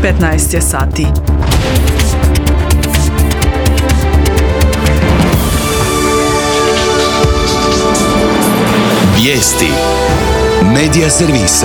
15 je sati. Vijesti Medija servisa.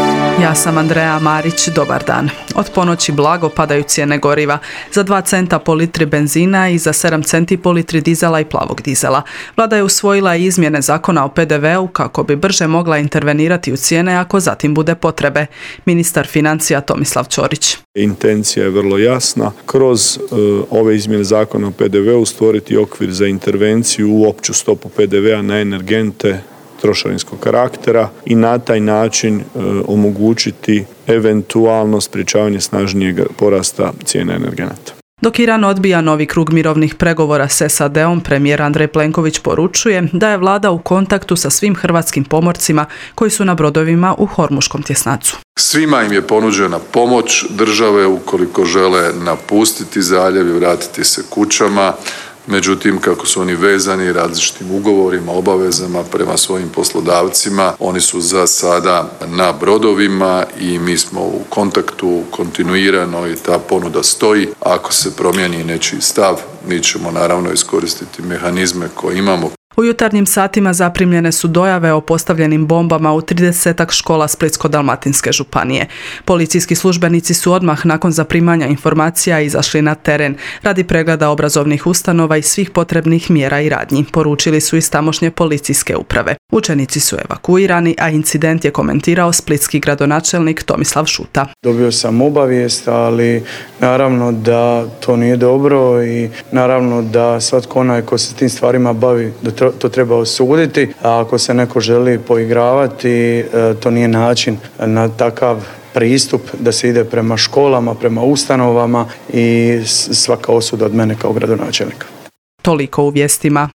Ja sam Andreja Marić, dobar dan. Od ponoći blago padaju cijene goriva. Za 2 centa po litri benzina i za 7 centi po litri dizela i plavog dizela. Vlada je usvojila izmjene zakona o PDV-u kako bi brže mogla intervenirati u cijene ako zatim bude potrebe. Ministar financija Tomislav Ćorić. Intencija je vrlo jasna. Kroz ove izmjene zakona o PDV-u stvoriti okvir za intervenciju u opću stopu PDV-a na energente trošarinskog karaktera i na taj način omogućiti eventualno sprječavanje snažnijeg porasta cijena energenata. Dok Iran odbija novi krug mirovnih pregovora s SAD-om, premijer Andrej Plenković poručuje da je vlada u kontaktu sa svim hrvatskim pomorcima koji su na brodovima u Hormuškom tjesnacu. Svima im je ponuđena pomoć države ukoliko žele napustiti zaljev i vratiti se kućama. Međutim, kako su oni vezani različitim ugovorima, obavezama prema svojim poslodavcima, oni su za sada na brodovima i mi smo u kontaktu kontinuirano i ta ponuda stoji. Ako se promijeni nečiji stav, mi ćemo naravno iskoristiti mehanizme koje imamo. U jutarnjim satima zaprimljene su dojave o postavljenim bombama u 30-ak škola Splitsko-dalmatinske županije. Policijski službenici su odmah nakon zaprimanja informacija izašli na teren radi pregleda obrazovnih ustanova i svih potrebnih mjera i radnji, poručili su iz tamošnje policijske uprave. Učenici su evakuirani, a incident je komentirao splitski gradonačelnik Tomislav Šuta. Dobio sam obavijest, ali naravno da to nije dobro i naravno da svatko onaj ko se tim stvarima bavi, da to treba osuditi, a ako se neko želi poigravati, to nije način na takav pristup da se ide prema školama, prema ustanovama i svaka osuda od mene kao gradonačelnika. Toliko u vijestima.